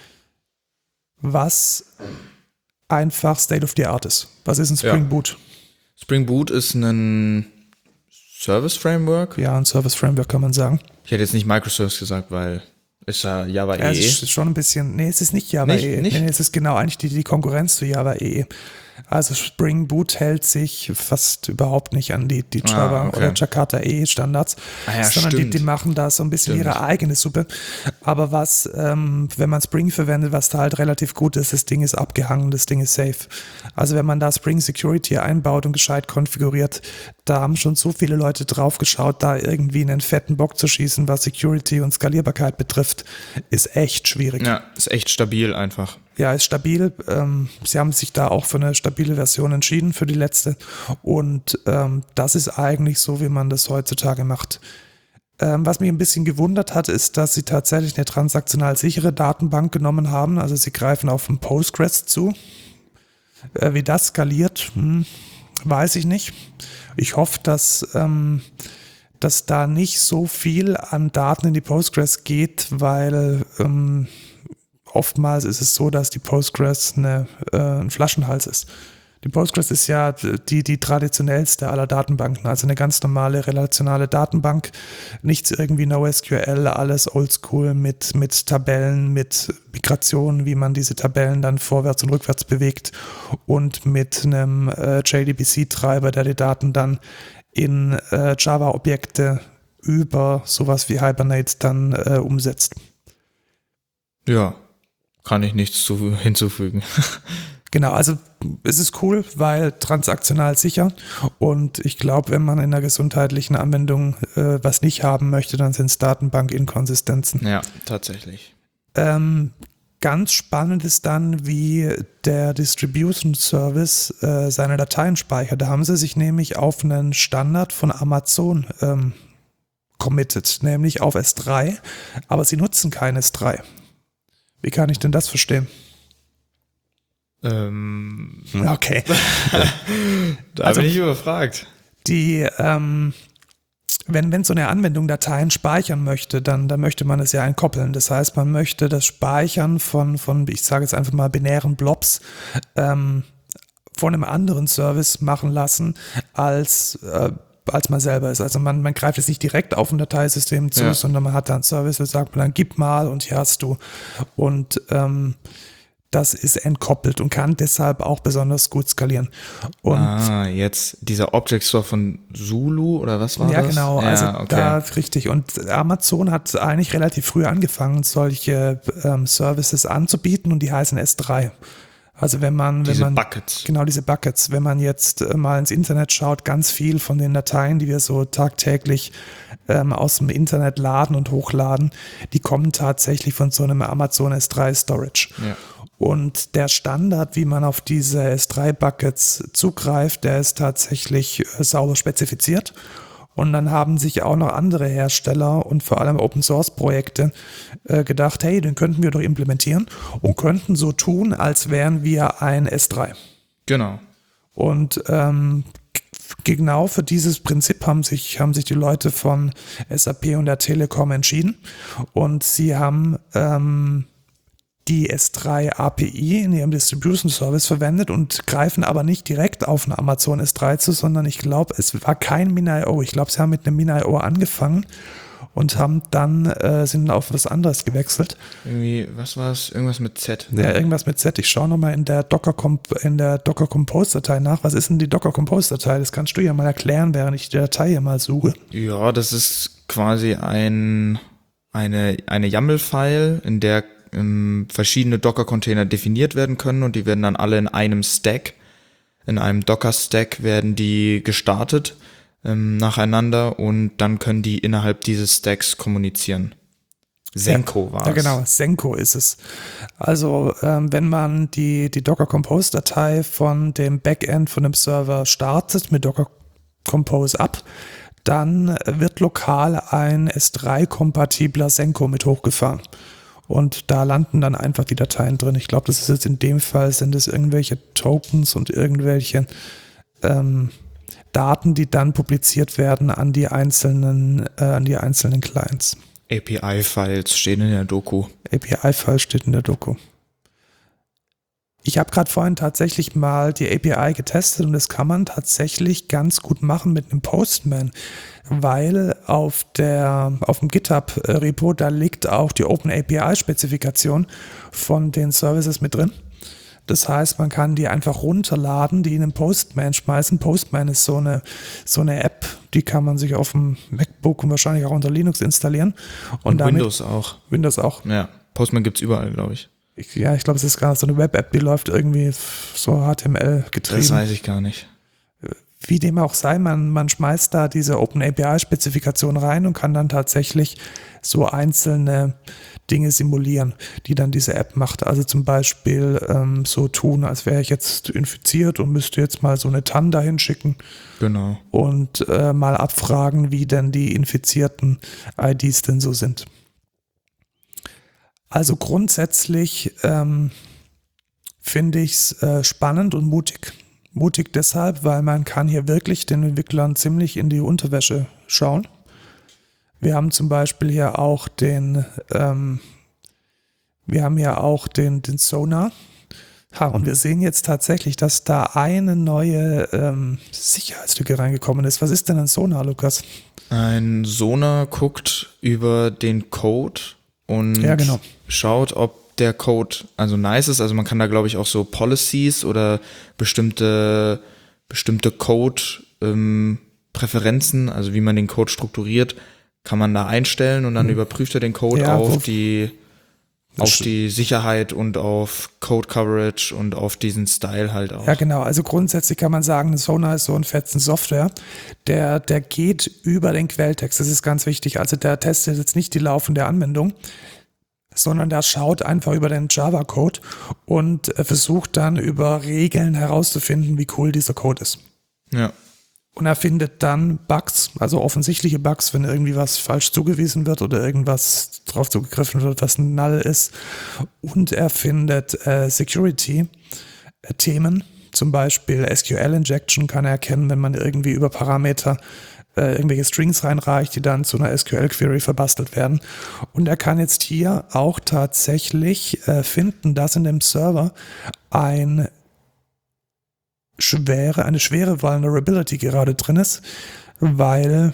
was einfach State of the Art ist. Was ist ein Spring Boot? Spring Boot ist ein Service Framework. Ja, ein Service Framework kann man sagen. Ich hätte jetzt nicht Microservice gesagt, weil ist ja Java EE. Ja, es ist schon ein bisschen, nee, es ist nicht Java EE. Nicht? Nee, es ist genau eigentlich die Konkurrenz zu Java EE. Also Spring Boot hält sich fast überhaupt nicht an die Java oder Jakarta EE Standards, sondern die machen da so ein bisschen ihre eigene Suppe. Aber wenn man Spring verwendet, was da halt relativ gut ist, das Ding ist abgehangen, das Ding ist safe. Also wenn man da Spring Security einbaut und gescheit konfiguriert, da haben schon so viele Leute drauf geschaut, da irgendwie einen fetten Bock zu schießen, was Security und Skalierbarkeit betrifft, ist echt schwierig. Ja, ist echt stabil einfach. Ja, ist stabil. Sie haben sich da auch für eine stabile Version entschieden, für die letzte. Und das ist eigentlich so, wie man das heutzutage macht. Was mich ein bisschen gewundert hat, ist, dass sie tatsächlich eine transaktional sichere Datenbank genommen haben. Also sie greifen auf ein Postgres zu. Wie das skaliert, weiß ich nicht. Ich hoffe, dass da nicht so viel an Daten in die Postgres geht, weil oftmals ist es so, dass die Postgres ein Flaschenhals ist. Die Postgres ist ja die traditionellste aller Datenbanken, also eine ganz normale relationale Datenbank. Nichts irgendwie NoSQL, alles oldschool mit Tabellen, mit Migration, wie man diese Tabellen dann vorwärts und rückwärts bewegt und mit einem JDBC-Treiber, der die Daten dann in Java-Objekte über sowas wie Hibernate dann umsetzt. Ja, kann ich nichts hinzufügen. Genau, also es ist cool, weil transaktional sicher und ich glaube, wenn man in einer gesundheitlichen Anwendung was nicht haben möchte, dann sind es Datenbank-Inkonsistenzen. Ja, tatsächlich. Ganz spannend ist dann, wie der Distribution Service seine Dateien speichert. Da haben sie sich nämlich auf einen Standard von Amazon committed, nämlich auf S3, aber sie nutzen kein S3. Wie kann ich denn das verstehen? Okay. Da bin ich überfragt. Wenn so eine Anwendung Dateien speichern möchte, dann möchte man es ja entkoppeln. Das heißt, man möchte das Speichern von ich sage jetzt einfach mal binären Blobs von einem anderen Service machen lassen, als man selber ist. Also man greift jetzt nicht direkt auf ein Dateisystem zu, sondern man hat da einen Service, da sagt man dann, gib mal und hier hast du. Und das ist entkoppelt und kann deshalb auch besonders gut skalieren. Und jetzt dieser Object Store von Zulu oder was war das? Ja, genau. Also okay. da richtig. Und Amazon hat eigentlich relativ früh angefangen, solche Services anzubieten und die heißen S3. Also wenn man Buckets. Genau, diese Buckets, wenn man jetzt mal ins Internet schaut, ganz viel von den Dateien, die wir so tagtäglich aus dem Internet laden und hochladen, die kommen tatsächlich von so einem Amazon S3 Storage. Ja. Und der Standard, wie man auf diese S3-Buckets zugreift, der ist tatsächlich sauber spezifiziert. Und dann haben sich auch noch andere Hersteller und vor allem Open-Source-Projekte gedacht, hey, den könnten wir doch implementieren und könnten so tun, als wären wir ein S3. Genau. Und genau für dieses Prinzip haben sich die Leute von SAP und der Telekom entschieden. Und sie haben die S3 API in ihrem Distribution Service verwendet und greifen aber nicht direkt auf einen Amazon S3 zu, sondern ich glaube, es war kein Mini.io. Ich glaube, sie haben mit einem Mini.io angefangen und haben dann sind auf was anderes gewechselt. Irgendwie, was war es? Irgendwas mit Z. Ja, irgendwas mit Z. Ich schaue nochmal in der Docker Compose-Datei nach. Was ist denn die Docker Compose-Datei? Das kannst du ja mal erklären, während ich die Datei hier mal suche. Ja, das ist quasi eine YAML-File, in der verschiedene Docker-Container definiert werden können und die werden dann alle in einem Stack, in einem Docker-Stack werden die gestartet nacheinander und dann können die innerhalb dieses Stacks kommunizieren. Senko war es. Ja, genau, Senko ist es. Also wenn man die Docker Compose-Datei von dem Backend von dem Server startet mit Docker Compose ab, dann wird lokal ein S3-kompatibler Senko mit hochgefahren. Und da landen dann einfach die Dateien drin. Ich glaube, das ist jetzt in dem Fall, sind es irgendwelche Tokens und irgendwelche Daten, die dann publiziert werden an die einzelnen Clients. API-Files stehen in der Doku. API-File steht in der Doku. Ich habe gerade vorhin tatsächlich mal die API getestet und das kann man tatsächlich ganz gut machen mit einem Postman, weil auf dem GitHub-Repo, da liegt auch die OpenAPI-Spezifikation von den Services mit drin. Das heißt, man kann die einfach runterladen, die in einen Postman schmeißen. Postman ist so eine App, die kann man sich auf dem MacBook und wahrscheinlich auch unter Linux installieren. Und damit, Windows auch. Windows auch. Ja, Postman gibt's überall, glaube ich. Ich glaube, es ist gar so eine Web-App, die läuft irgendwie so HTML getrieben. Das weiß ich gar nicht. Wie dem auch sei, man schmeißt da diese OpenAPI-Spezifikation rein und kann dann tatsächlich so einzelne Dinge simulieren, die dann diese App macht. Also zum Beispiel so tun, als wäre ich jetzt infiziert und müsste jetzt mal so eine TAN dahin schicken. Genau. Und mal abfragen, wie denn die infizierten IDs denn so sind. Also grundsätzlich finde ich es spannend und mutig. Mutig deshalb, weil man kann hier wirklich den Entwicklern ziemlich in die Unterwäsche schauen. Wir haben zum Beispiel hier auch den Sonar. Und wir sehen jetzt tatsächlich, dass da eine neue Sicherheitslücke reingekommen ist. Was ist denn ein Sonar, Lukas? Ein Sonar guckt über den Code und schaut, ob der Code also nice ist. Also man kann da, glaube ich, auch so Policies oder bestimmte Code-Präferenzen, also wie man den Code strukturiert, kann man da einstellen und dann überprüft er den Code auf die Sicherheit und auf Code Coverage und auf diesen Style halt auch. Ja, genau. Also grundsätzlich kann man sagen, ein Sonar ist so ein fetzen Software, der geht über den Quelltext. Das ist ganz wichtig. Also der testet jetzt nicht die laufende Anwendung, sondern der schaut einfach über den Java-Code und versucht dann über Regeln herauszufinden, wie cool dieser Code ist. Ja. Und er findet dann Bugs, also offensichtliche Bugs, wenn irgendwie was falsch zugewiesen wird oder irgendwas drauf zugegriffen wird, was null ist. Und er findet Security-Themen, zum Beispiel SQL-Injection kann er erkennen, wenn man irgendwie über Parameter irgendwelche Strings reinreicht, die dann zu einer SQL-Query verbastelt werden. Und er kann jetzt hier auch tatsächlich finden, dass in dem Server eine schwere Vulnerability gerade drin ist, weil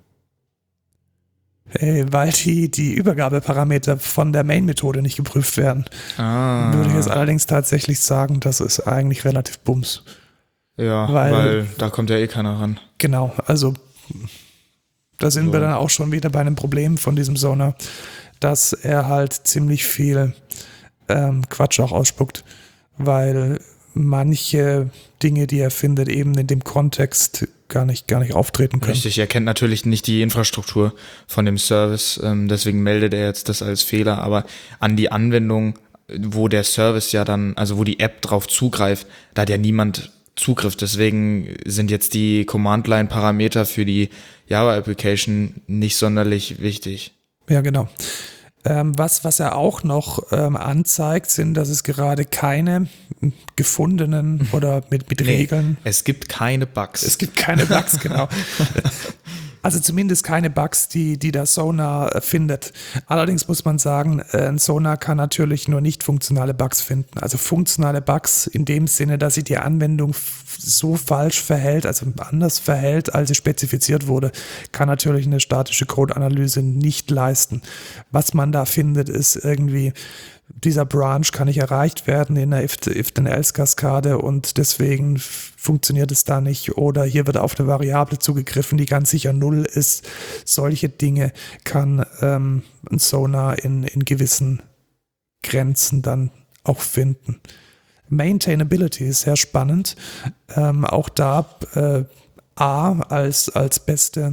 die Übergabeparameter von der Main-Methode nicht geprüft werden. Würde ich jetzt allerdings tatsächlich sagen, das ist eigentlich relativ bums. Ja, weil da kommt ja eh keiner ran. Genau, also da sind wir dann auch schon wieder bei einem Problem von diesem Sonar, dass er halt ziemlich viel Quatsch auch ausspuckt, weil manche Dinge, die er findet, eben in dem Kontext gar nicht auftreten können. Richtig, er kennt natürlich nicht die Infrastruktur von dem Service, deswegen meldet er jetzt das als Fehler, aber an die Anwendung, wo der Service ja dann, also wo die App drauf zugreift, da hat ja niemand Zugriff, deswegen sind jetzt die Command-Line-Parameter für die Java-Application nicht sonderlich wichtig. Ja, genau. Was er auch noch anzeigt, sind, dass es gerade keine gefundenen oder mit Regeln. Es gibt keine Bugs. Es gibt keine Bugs, genau. Also zumindest keine Bugs, die der Sonar findet. Allerdings muss man sagen, ein Sonar kann natürlich nur nicht funktionale Bugs finden. Also funktionale Bugs in dem Sinne, dass sich die Anwendung so falsch verhält, also anders verhält, als sie spezifiziert wurde, kann natürlich eine statische Code-Analyse nicht leisten. Was man da findet, ist irgendwie, dieser Branch kann nicht erreicht werden in der If-then-Else-Kaskade und deswegen funktioniert es da nicht. Oder hier wird auf eine Variable zugegriffen, die ganz sicher 0 ist. Solche Dinge kann ein Sonar in gewissen Grenzen dann auch finden. Maintainability ist sehr spannend. Auch da A als beste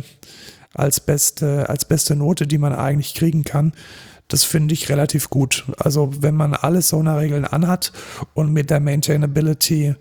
Note, die man eigentlich kriegen kann. Das finde ich relativ gut. Also wenn man alle Sonar-Regeln anhat und mit der Maintainability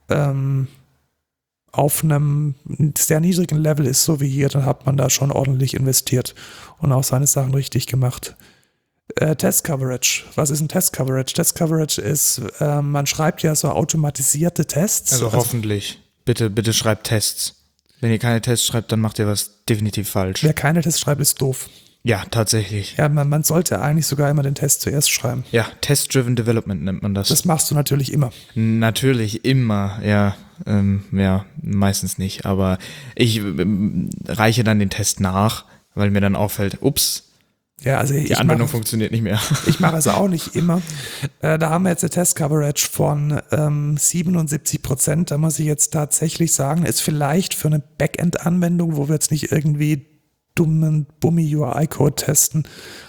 auf einem sehr niedrigen Level ist, so wie hier, dann hat man da schon ordentlich investiert und auch seine Sachen richtig gemacht. Test Coverage. Was ist ein Test Coverage? Test Coverage ist, man schreibt ja so automatisierte Tests. Also hoffentlich. Bitte schreibt Tests. Wenn ihr keine Tests schreibt, dann macht ihr was definitiv falsch. Wer keine Tests schreibt, ist doof. Ja, tatsächlich. Ja, man sollte eigentlich sogar immer den Test zuerst schreiben. Ja, Test-Driven Development nennt man das. Das machst du natürlich immer. Natürlich immer, ja. Ja, meistens nicht. Aber ich reiche dann den Test nach, weil mir dann auffällt, ups, ja, also die Anwendung funktioniert nicht mehr. Ich mache es auch nicht immer. Da haben wir jetzt eine Test-Coverage von 77%. Da muss ich jetzt tatsächlich sagen, ist vielleicht für eine Backend-Anwendung, wo wir jetzt nicht irgendwie dummen Bummi-UI-Code testen.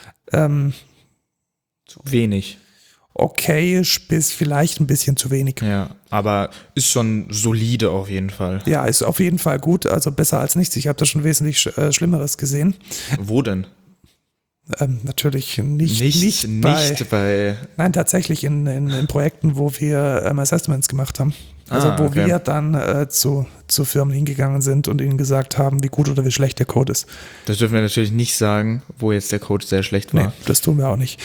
Zu wenig. Okayisch bis vielleicht ein bisschen zu wenig. Ja, aber ist schon solide auf jeden Fall. Ja, ist auf jeden Fall gut, also besser als nichts. Ich habe da schon wesentlich Schlimmeres gesehen. Wo denn? Natürlich nicht bei. Nein, tatsächlich in Projekten, wo wir Assessments gemacht haben. Also wo wir dann zu Firmen hingegangen sind und ihnen gesagt haben, wie gut oder wie schlecht der Code ist. Das dürfen wir natürlich nicht sagen, wo jetzt der Code sehr schlecht war. Nee, das tun wir auch nicht.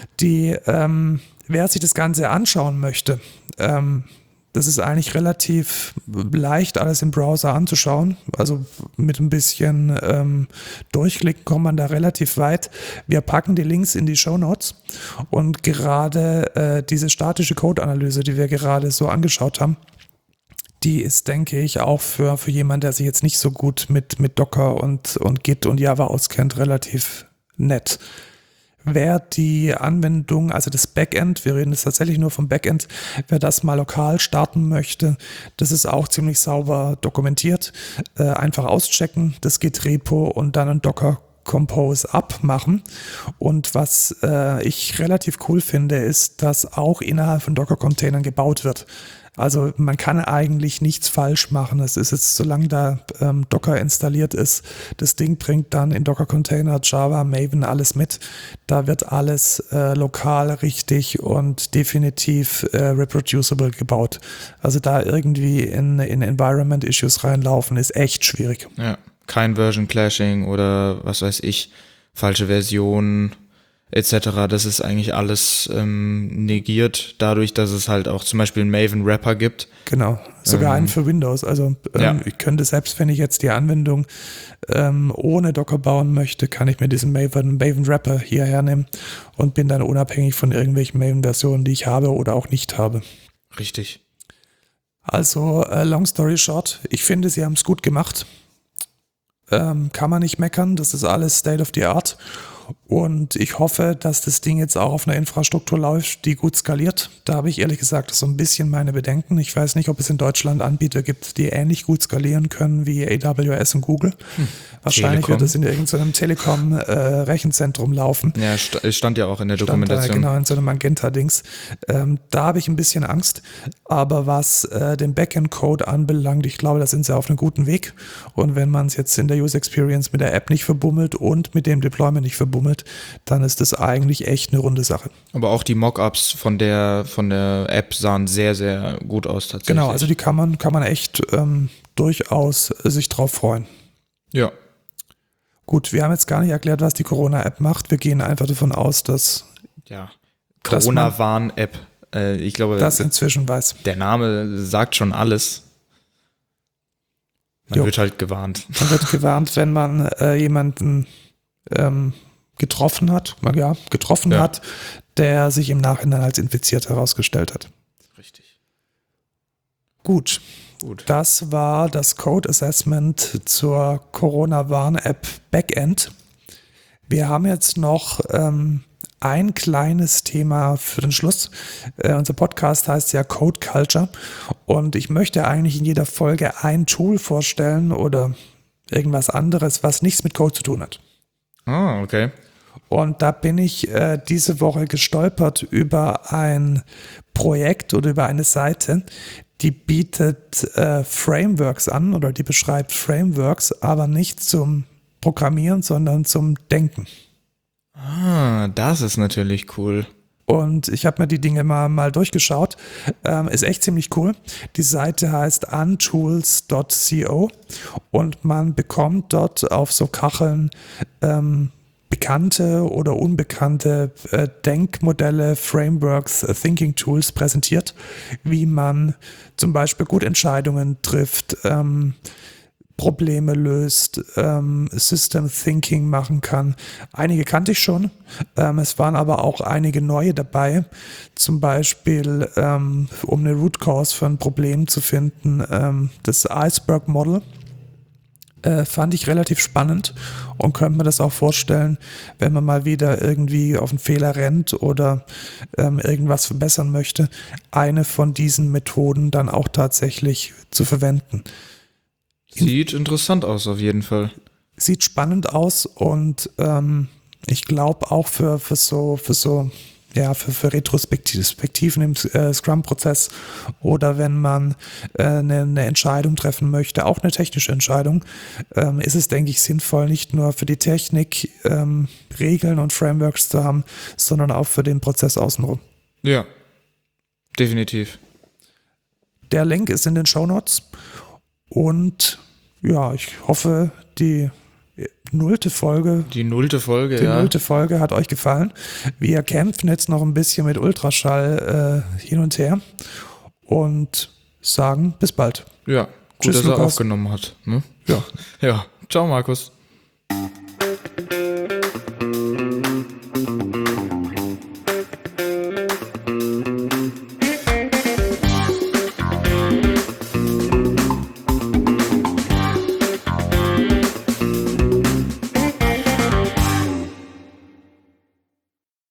Wer sich das Ganze anschauen möchte, das ist eigentlich relativ leicht, alles im Browser anzuschauen. Also mit ein bisschen Durchklicken kommt man da relativ weit. Wir packen die Links in die Shownotes und gerade diese statische Code-Analyse, die wir gerade so angeschaut haben, die ist, denke ich, auch für jemanden, der sich jetzt nicht so gut mit Docker und Git und Java auskennt, relativ nett. Wer die Anwendung, also das Backend, wir reden jetzt tatsächlich nur vom Backend, wer das mal lokal starten möchte, das ist auch ziemlich sauber dokumentiert. Einfach auschecken, das Git-Repo und dann ein Docker Compose abmachen. Und was ich relativ cool finde, ist, dass auch innerhalb von Docker-Containern gebaut wird. Also man kann eigentlich nichts falsch machen. Es ist jetzt, solange da Docker installiert ist, das Ding bringt dann in Docker-Container, Java, Maven alles mit. Da wird alles lokal richtig und definitiv reproducible gebaut. Also da irgendwie in Environment-Issues reinlaufen, ist echt schwierig. Ja, kein Version-Clashing oder was weiß ich, falsche Version etc. Das ist eigentlich alles negiert, dadurch, dass es halt auch zum Beispiel einen Maven-Wrapper gibt. Genau, sogar einen für Windows. Also ich könnte, selbst wenn ich jetzt die Anwendung ohne Docker bauen möchte, kann ich mir diesen Maven-Wrapper hier hernehmen und bin dann unabhängig von irgendwelchen Maven-Versionen, die ich habe oder auch nicht habe. Richtig. Also, long story short, ich finde, sie haben es gut gemacht. Kann man nicht meckern, das ist alles State of the Art. Und ich hoffe, dass das Ding jetzt auch auf einer Infrastruktur läuft, die gut skaliert. Da habe ich ehrlich gesagt so ein bisschen meine Bedenken. Ich weiß nicht, ob es in Deutschland Anbieter gibt, die ähnlich gut skalieren können wie AWS und Google. Wahrscheinlich Telekom. wird es in irgendeinem Telekom-Rechenzentrum laufen. Ja, es stand ja auch in der Dokumentation. Genau, in so einem Magenta-Dings. Da habe ich ein bisschen Angst. Aber was den Backend-Code anbelangt, ich glaube, da sind sie auf einem guten Weg. Und wenn man es jetzt in der User Experience mit der App nicht verbummelt und mit dem Deployment nicht verbummelt, dann ist das eigentlich echt eine runde Sache. Aber auch die Mockups von der App sahen sehr, sehr gut aus tatsächlich. Genau, also die kann man echt durchaus sich drauf freuen. Ja. Gut, wir haben jetzt gar nicht erklärt, was die Corona-App macht. Wir gehen einfach davon aus, dass Corona-Warn-App. Ich glaube, das inzwischen weiß. Der Name sagt schon alles. Man wird halt gewarnt. Man wird gewarnt, wenn man jemanden getroffen hat, hat, der sich im Nachhinein als infiziert herausgestellt hat. Richtig. Gut. Das war das Code Assessment zur Corona-Warn-App Backend. Wir haben jetzt noch ein kleines Thema für den Schluss. Unser Podcast heißt ja Code Culture und ich möchte eigentlich in jeder Folge ein Tool vorstellen oder irgendwas anderes, was nichts mit Code zu tun hat. Ah, okay. Und da bin ich diese Woche gestolpert über ein Projekt oder über eine Seite, die bietet Frameworks an oder die beschreibt Frameworks, aber nicht zum Programmieren, sondern zum Denken. Ah, das ist natürlich cool. Und ich habe mir die Dinge mal durchgeschaut. Ist echt ziemlich cool. Die Seite heißt untools.co und man bekommt dort auf so Kacheln bekannte oder unbekannte Denkmodelle, Frameworks, Thinking Tools präsentiert, wie man zum Beispiel gut Entscheidungen trifft, Probleme löst, System Thinking machen kann. Einige kannte ich schon. Es waren aber auch einige neue dabei. Zum Beispiel, um eine Root Cause für ein Problem zu finden, das Iceberg Model. Fand ich relativ spannend und könnte mir das auch vorstellen, wenn man mal wieder irgendwie auf einen Fehler rennt oder irgendwas verbessern möchte, eine von diesen Methoden dann auch tatsächlich zu verwenden. Sieht interessant aus auf jeden Fall. Sieht spannend aus und ich glaube auch für Retrospektiven im Scrum-Prozess oder wenn man eine Entscheidung treffen möchte, auch eine technische Entscheidung, ist es, denke ich, sinnvoll, nicht nur für die Technik Regeln und Frameworks zu haben, sondern auch für den Prozess außenrum. Ja, definitiv. Der Link ist in den Shownotes und ja, ich hoffe, die nullte Folge hat euch gefallen. Wir kämpfen jetzt noch ein bisschen mit Ultraschall hin und her und sagen bis bald. Ja, gut, Tschüss, dass er Lukas. aufgenommen hat. Ne? Ja. Ja, ciao Markus.